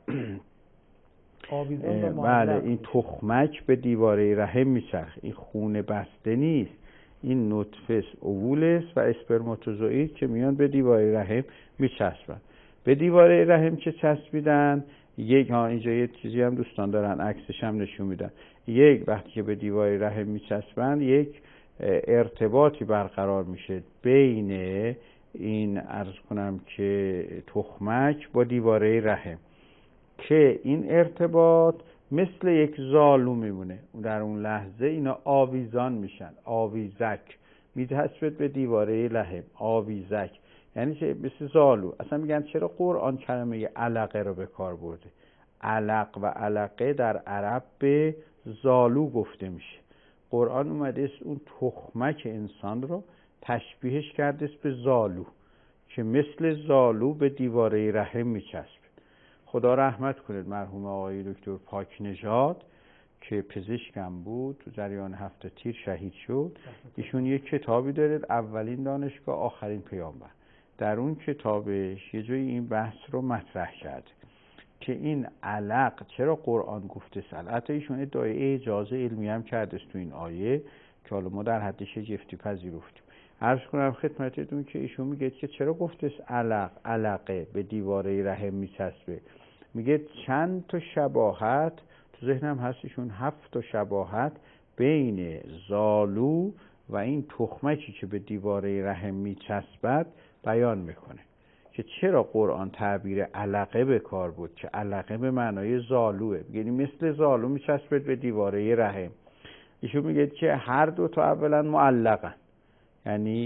بله این تخمک به دیواره رحم میچرخه. این خون بسته نیست، این نطفه اووول است و اسپرماتوزوئید که میان به دیواره رحم میچسبن. به دیواره رحم که چسبیدن اینجا یه چیزی هم دوستان دارن عکسش هم نشون میدن. وقتی که به دیواره رحم میچسبن یک ارتباطی برقرار میشه بین این عرض کنم که تخمک با دیواره رحم که این ارتباط مثل یک زالو میمونه. در اون لحظه اینا آویزان میشن، آویزک میچسبه به دیواره رحم، آویزک یعنی چه؟ مثل زالو. اصلا میگن چرا قرآن کلمه علقه رو به کار برده؟ علق و علقه در عرب به زالو گفته میشه. قرآن اومده است اون تخمک انسان رو تشبیهش کرده است به زالو که مثل زالو به دیواره رحم میچسبه. خدا رحمت کنید مرحوم آقای دکتر پاکنژاد که پزشکم بود، تو جریان 7 تیر شهید شد. ایشون یک کتابی داره، اولین دانشگاه آخرین پیامبر. در اون کتابش یه جایی این بحث رو مطرح کرده که این علق چرا قرآن گفته البته ایشون ادعای اجازه علمی هم کرده است تو این آیه که حالا ما در حد شگفتی پذیرفتیم. عرض کنم خدمتتون که ایشون میگه که چرا گفته علقه به دیواره رحم میچسبه. میگه چند تا شباهت تو ذهنم هستشون، 7 تا شباهت بین زالو و این تخمکی که به دیواره رحم میچسبد بیان میکنه که چرا قرآن تعبیر علقه به کار بود که علقه به معنای زالوه، یعنی مثل زالو میچسبد به دیواره رحم. ایشون میگه که هر دو تا اولا معلقن، یعنی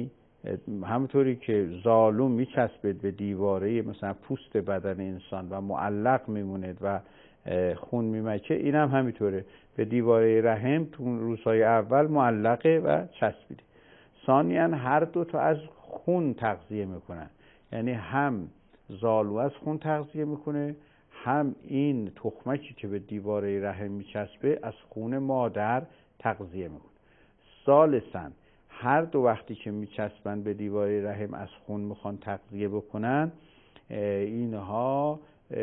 همونطوری که زالو میچسبه به دیواره مثلا پوست بدن انسان و معلق میمونه و خون میمکه، این هم همینطوره، به دیواره رحم تو روزهای اول معلقه و چسبیده. ثانیاً هر دو تا از خون تغذیه میکنن، یعنی هم زالو از خون تغذیه میکنه، هم این تخمکی که به دیواره رحم میچسبه از خون مادر تغذیه میکنه. ثالثاً هر دو وقتی که میچسبن به دیواره رحم از خون میخوان تغذیه بکنن، اینها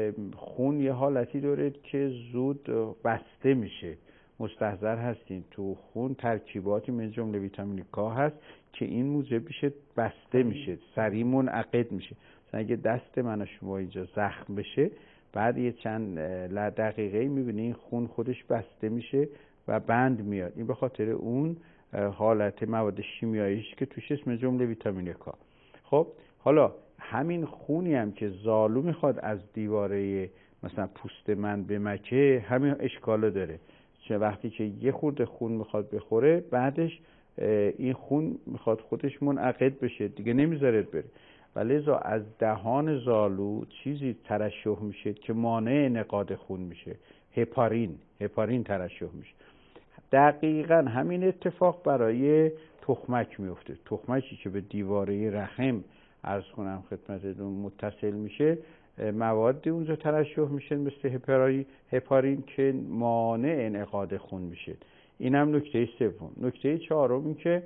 خون یه حالتی داره که زود بسته میشه. مستحضر هستین تو خون ترکیباتی من جمله ویتامین کا هست که این موجب میشه بسته میشه، سریع منعقد میشه. مثلا اگه دست من و شما اینجا زخم بشه، بعد یه چند دقیقه میبینی این خون خودش بسته میشه و بند میاد. این به خاطر اون حالت مواد شیمیاییش که توش اسم جمله ویتامین کا. خب حالا همین خونی هم که زالو میخواد از دیواره مثلا پوست من بمکه، همین اشکالو داره. چه وقتی که یه خورده خون میخواد بخوره، بعدش این خون میخواد خودش منعقد بشه دیگه، نمیذاره بره. و لذا از دهان زالو چیزی ترشح میشه که مانع انعقاد خون میشه، هپارین ترشح میشه. دقیقاً همین اتفاق برای تخمک میفته. تخمکی که به دیواره رحم عرض کنم خدمتتون متصل میشه، موادی اونجا ترشح میشه مثل هپارین که مانع انعقاد خون میشه. این هم نکته سوم. نکته چهارم این که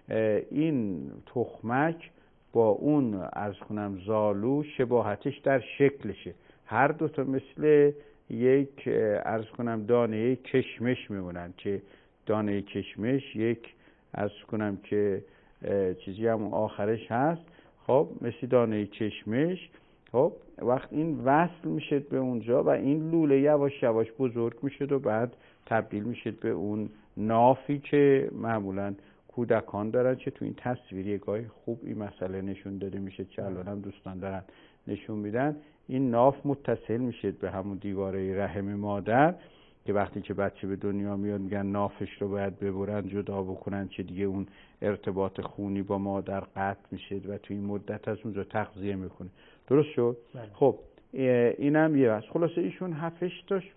این تخمک با اون عرض کنم زالو شباهتش در شکلشه، هر دوتا مثل یک عرض کنم دانه کشمش میمونن که دانه کشمش یک عرض کنم که چیزی هم آخرش هست، خب مثل دانه کشمش. خب وقت این وصل میشه به اونجا و این لوله یواش یواش بزرگ میشه و بعد تبدیل میشه به اون نافی که معمولا کودکان دارن، که تو این تصویری گاهی خوب این مسئله نشون داده میشه که الان هم دوستان دارن نشون میدن. این ناف متصل میشه به همون دیواره رحم مادر که وقتی که بچه به دنیا میاد میگن نافش رو باید ببرن جدا بکنن که دیگه اون ارتباط خونی با مادر قطع میشه و تو این مدت از اونجا تغذیه میکنه. درست شد؟ بله. خب اینم یه واسه خلاصه ایشون 7 تاش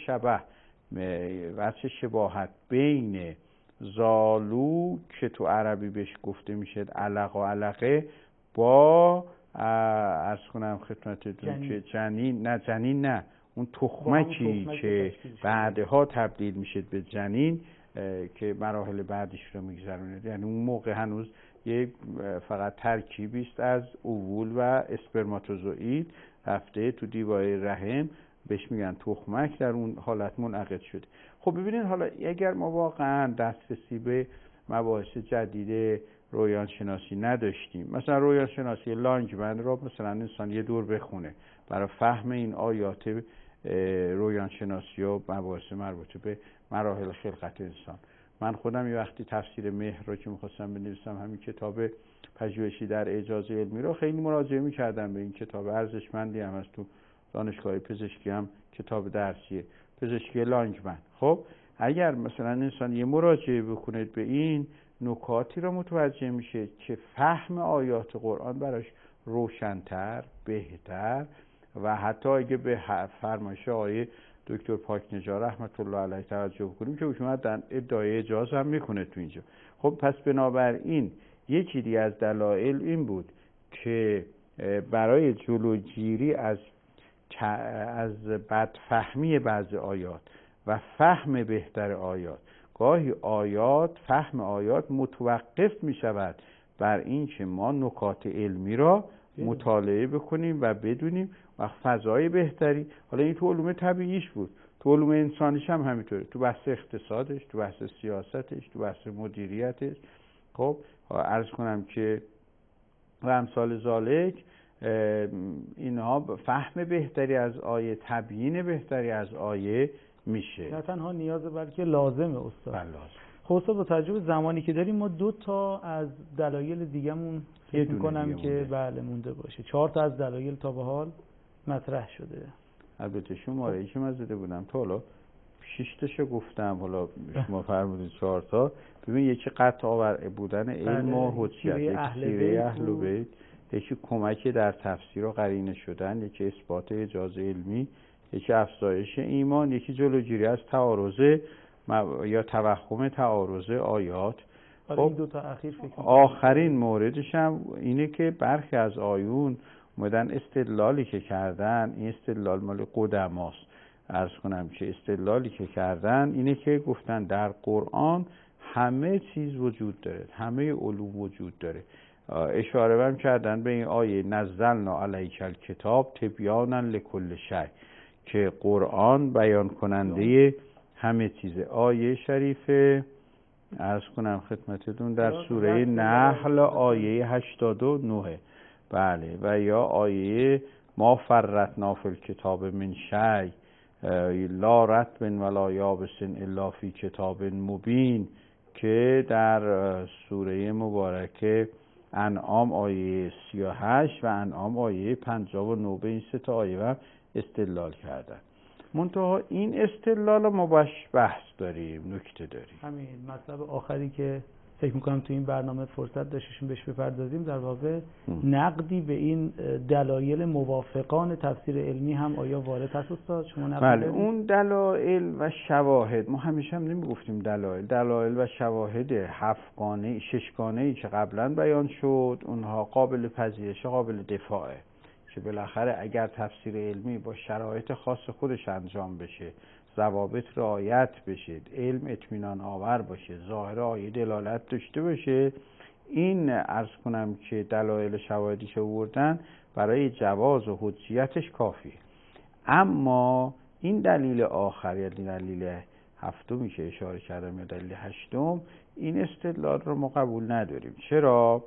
وجه شباهت بین زالو که تو عربی بهش گفته میشه علق و علقه با عرض کنم خدمتتون که جنین نه اون تخمکی که بعدها تبدیل میشه به جنین که مراحل بعدش رو میگذرونه. یعنی اون موقع هنوز یک فقط ترکیبی است از اوول و اسپرماتوزوئید رفته تو دیواره رحم، بهش میگن تخمک، در اون حالت منعقد شده. خب ببینید حالا اگر ما واقعا دسترسی به مباحث جدید رویان شناسی نداشتیم، مثلا رویان شناسی لانگمن رو مثلا انسان یه دور بخونه برای فهم این آیات رویان شناسی و مباحث مربوط به مراحل خلقت انسان. من خودم یه وقتی تفسیر مهر رو که می‌خواستم بنویسم، همین کتاب پژوهشی در اعجاز علمی رو خیلی مراجعه می‌کردم به این کتاب، ارزشمندی هم از تو دانشگاه پزشکی هم کتاب درسیه، پزشکی لانگمن. خب اگر مثلا انسان یه مراجعه بکنه به این نکاتی رو متوجه میشه که فهم آیات قرآن براش روشن‌تر، بهتر و حتی اگه به فرمایش آقای دکتر پاکنژاد رحمت الله علیه توجه کنیم که اوشون در ادعای اجاز هم میکنه تو اینجا. خب پس بنابراین یکی دیگه از دلایل این بود که برای جلوگیری از بدفهمی بعض آیات و فهم بهتر آیات، گاهی فهم آیات متوقف می شود بر این که ما نکات علمی را مطالعه بکنیم و بدونیم و فضای بهتری. حالا این تو علوم طبیعیش بود، تو علوم انسانیش هم همینطوره، تو بحث اقتصادش، تو بحث سیاستش، تو بحث مدیریتش. خب عرض کنم که و امثال ذالک، اینها فهم بهتری از آیه، تبیین بهتری از آیه میشه. نه تنها نیازه بلکه لازمه استاد. لازم. خب استاد با تجربه زمانی که داریم ما 2 تا از دلایل دیگه‌مون فکر می‌کنم که بله مونده باشه. 4 تا از دلایل تا به حال مطرح شده. البته شماره ای که من زده بودم تا حالا 6 تاشو گفتم، حالا شما فرمودید 4 تا. ببین یکی قطع آور بودن علم و حجت، یکی سیره اهل بیت، یکی کمک در تفسیر و قرینه شدن، یکی اثبات اجازه علمی، یکی افزایش ایمان، یکی جلوگیری از تعارض یا توهم تعارض آیات. خب این دو تا اخیر فکر آخرین موردش هم اینه که برخی از آیون اومدن استدلالی که کردن، این استدلال مال قدماست، عرض کنم که استدلالی که کردن اینه که گفتن در قرآن همه چیز وجود داره، همه علوم وجود داره. اشاره هم کردن به این آیه نزلنا علیک الکتاب تبیانا لکل شیء که قرآن بیان کننده همه چیزه. آیه شریفه عرض کنم خدمتتون در سوره نحل آیه 89. بله. و یا آیه ما فرطنا فی الکتاب من شیء لا رطب ولا یابس الا فی کتاب مبین که در سوره مبارکه انعام آیه 38 و انعام آیه 59 به این سه تا آیه استدلال کردن. منتها این استدلال ما باش بحث داریم، نکته داریم. همین مطلب آخری که فکر میکنم تو این برنامه فرصت داشتیم بهش بپردازیم، در واقع نقدی به این دلایل موافقان تفسیر علمی هم آیا وارد هست استاد؟ شما نقد بله، اون دلایل و شواهد، ما همیشه هم نمیگفتیم دلایل و شواهد 7گانه 6گانه‌ای که قبلا بیان شد اونها قابل پذیرش، قابل دفاعه، که بالاخره اگر تفسیر علمی با شرایط خاص خودش انجام بشه، ضوابط رعایت بشه، علم اطمینان آور باشه، ظاهر آیه دلالت داشته باشه، این عرض کنم که دلایل شواهدی که آوردن برای جواز و حجیتش کافیه. اما این دلیل آخر یا دلیل هفتمی که اشاره کردم یا دلیل هشتم، این استدلال رو ما قبول نداریم. چرا؟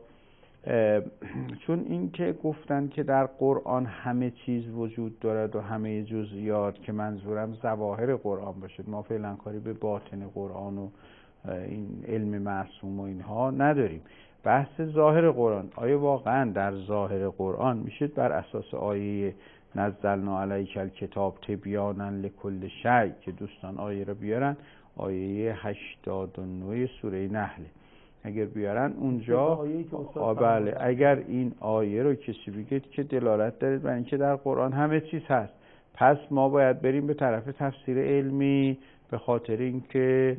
چون این که گفتن که در قرآن همه چیز وجود دارد و همه جزئیات، که منظورم ظواهر قرآن باشد، ما فعلا کاری به باطن قرآن و این علم معصوم و اینها نداریم. بحث ظاهر قرآن، آیا واقعا در ظاهر قرآن میشه بر اساس آیه نزلنا علیک الکتاب تبیانا لکل شیء که دوستان آیه رو بیارن، آیه 89 سوره نحل اگر بیارن اونجا، بله، اگر این آیه رو کسی بگید که دلالت داره بر اینکه در قرآن همه چیز هست، پس ما باید بریم به طرف تفسیر علمی، به خاطر اینکه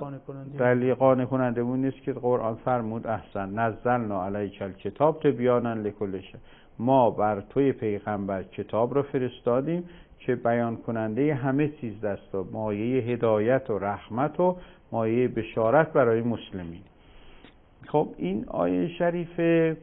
دلیل قانع کننده مون نیست که قرآن فرمود احسن نزلنا علیک الکتاب تبیانا لکل شیء، ما بر توی پیغمبر کتاب رو فرستادیم که بیان کننده همه چیز است و مایه هدایت و رحمت و مایه بشارت برای مسلمین. خب این آیه شریفه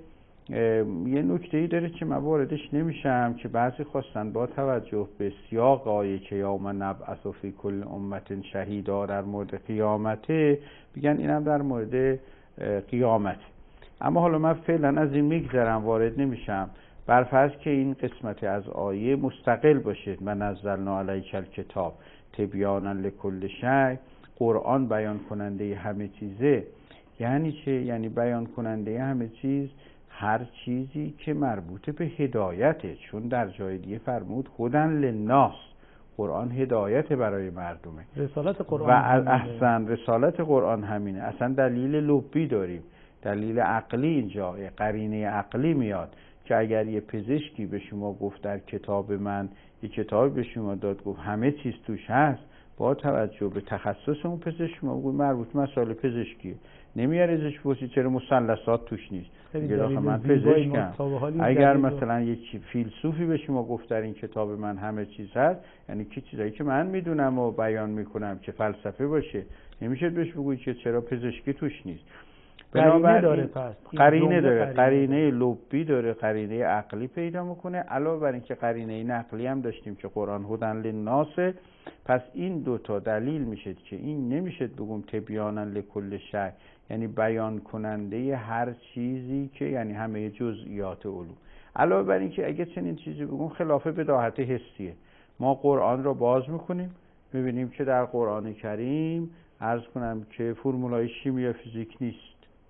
یه نکته‌ای داره که من واردش نمیشم، که بعضی خواستن با توجه به سیاق آیه که یوم نبعث فی کل امت شهیدا در مورد قیامته، بگن اینم در مورد قیامت. اما حالا من فعلا از این میگذرم، وارد نمیشم، بر فرض که این قسمت از آیه مستقل باشه و نزلنا علیک الکتاب تبیانا لکل شیء، قرآن بیان کننده همه چیزه. یعنی چه؟ یعنی بیان کننده همه چیز هر چیزی که مربوط به هدایته، چون در جای دیگه فرمود هدن للناس، قرآن هدایت برای مردمه، رسالت قرآن و احسن رسالت قرآن همینه. اصلا دلیل لبی داریم، دلیل عقلی اینجا، قرینه عقلی میاد که اگر یه پزشکی به شما گفت در کتاب من یه کتابی به شما داد گفت همه چیز توش هست، با توجه به تخصص اون پزشک شما بگوید مربوط مسائل پزشکی، نمیاره ازش پرسید چرا مثلثات توش نیست، میگه آخه من پزشکم. اگر مثلا یک فیلسوفی به شما گفت در این کتاب من همه چیز هست، یعنی که چیزایی که من میدونم و بیان میکنم که فلسفه باشه، نمیشه بهش بگوید که چرا پزشکی توش نیست. قرینه داره، پس قرینه داره، قرینه لبی داره، قرینه عقلی پیدا میکنه. علاوه بر اینکه قرینه نقلی هم داشتیم که قرآن هدن للناس، پس این دوتا دلیل میشه که این نمیشه بگم تبیانا لکل شیء، یعنی بیان کننده هر چیزی که یعنی همه جزئیات علوم. علاوه بر اینکه اگه چنین چیزی بگم خلاف بداهت حسیه، ما قرآن رو باز میکنیم میبینیم که در قرآن کریم عرض کنم که فرمولای شیمی و فیزیک نیست،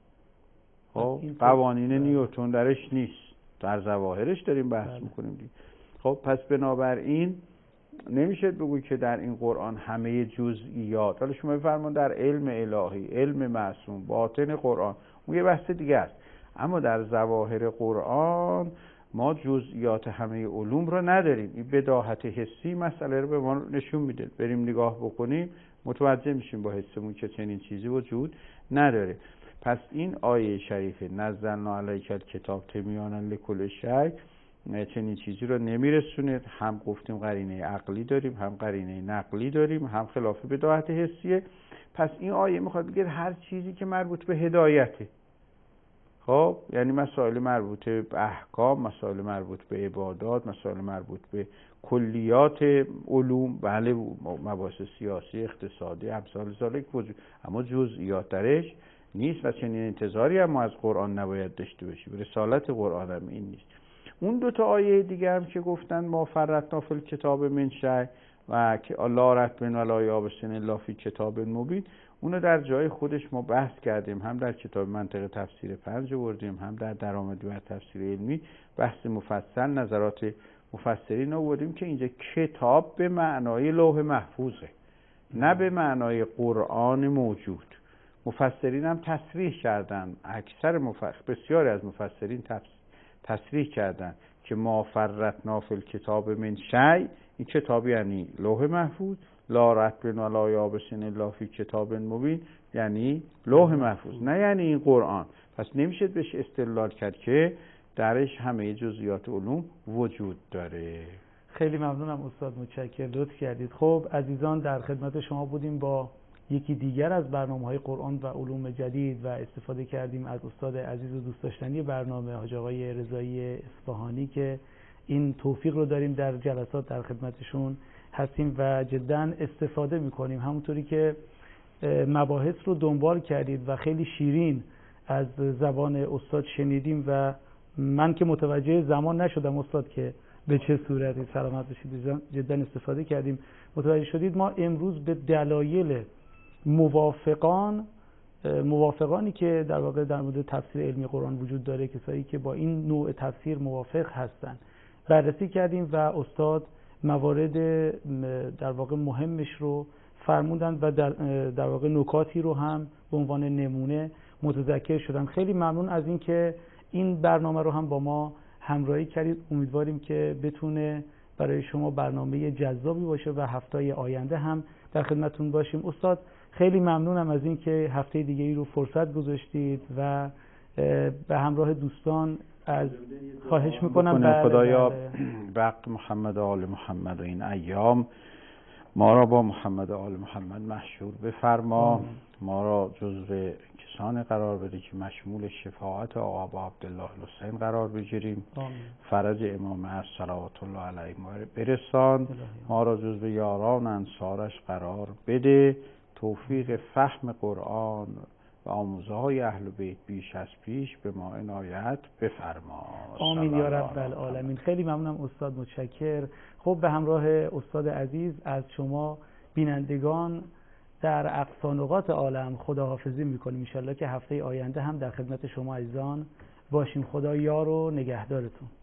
خب قوانین نیوتن درش نیست، در ظواهرش داریم بحث میکنیم دیگه. خب پس بنابراین نمیشه بگوی که در این قرآن همه جزئیات، حالا شما بفرمایید در علم الهی، علم معصوم، باطن قرآن، اون یه بحث دیگه است. اما در ظواهر قرآن ما جزئیات همه علوم رو نداریم. این بداهت حسی مسئله رو به ما نشون میده. بریم نگاه بکنیم متوجه میشیم با حسمون که چنین چیزی وجود نداره. پس این آیه شریفه نزلنا علیک الکتاب تبیانا لکل شیء چنین چیزی رو نمیرسونه. هم گفتیم قرینه عقلی داریم، هم قرینه نقلی داریم، هم خلاف بداهت حسیه. پس این آیه میخواد بگه هر چیزی که مربوط به هدایته، خب یعنی مسائل مربوط به احکام، مسائل مربوط به عبادات، مسائل مربوط به کلیات علوم، بله مباحث سیاسی، اقتصادی، امثال ذالک وجود، اما جزئیات درش نیست و چنین انتظاری هم ما از قرآن نباید داشته باشیم. رسالت قرآن هم این نیست. اون دو تا آیه دیگه هم که گفتن ما فرطنا فی الکتاب من شیء و که لا رتب ولا یابس الا فی کتاب مبین، اونو در جای خودش ما بحث کردیم، هم در کتاب منطق تفسیر 5 آوردیم، هم در درآمد و تفسیر علمی بحث مفصل نظرات مفسرین آوردیم که اینجا کتاب به معنای لوح محفوظه، نه به معنای قرآن موجود. مفسرین هم تصریح کردن، بسیاری از مفسرین تصریح کردن که ما فرطنا فی الکتاب من شیء، این کتاب یعنی لوح محفوظ، لا رتب ولا یابس الا فی کتاب مبین یعنی لوح محفوظ، نه یعنی این قرآن. پس نمیشه بهش استدلال کرد که درش همه جزئیات علوم وجود داره. خیلی ممنونم استاد، متشکرم، لطف کردید. خب عزیزان در خدمت شما بودیم با یکی دیگر از برنامه‌های قرآن و علوم جدید و استفاده کردیم از استاد عزیز و دوست داشتنی برنامه حاج آقای رضایی اصفهانی که این توفیق رو داریم در جلسات در خدمتشون هستیم و جدا استفاده میکنیم. همونطوری که مباحث رو دنبال کردید و خیلی شیرین از زبان استاد شنیدیم و من که متوجه زمان نشدم استاد که به چه صورتی، سلامت باشید، جدا استفاده کردیم. متوجه شدید ما امروز به دلایل موافقانی که در واقع در مورد تفسیر علمی قرآن وجود داره، کسایی که با این نوع تفسیر موافق هستن، بررسی کردیم و استاد موارد در واقع مهمش رو فرمودن و در واقع نکاتی رو هم به عنوان نمونه متذکر شدن. خیلی ممنون از این که این برنامه رو هم با ما همراهی کردید. امیدواریم که بتونه برای شما برنامه جذابی باشه و هفته‌های آینده هم در خدمتتون باشیم. استاد خیلی ممنونم از این که هفته دیگه ای رو فرصت گذاشتید و به همراه دوستان از خواهش میکنم خدایا وقت محمد و آل محمد و این ایام ما را با محمد و آل محمد محشور بفرما، ما را جزو کسان قرار بده که مشمول شفاعت آقا ابا عبدالله الحسین قرار بگیریم. فرج امام عصر صلوات الله علیه برسان، ما را جزو یاران انصارش قرار بده. توفیق فهم قرآن و آموزه های اهل بیت بیش از پیش به ما عنایت بفرما. آمین یا رب العالمین. خیلی ممنونم استاد، متشکر. خب به همراه استاد عزیز از شما بینندگان در اقصا نقاط عالم خداحافظی میکنیم. انشالله که هفته آینده هم در خدمت شما عزیزان باشیم. خدا یار و نگهدارتون.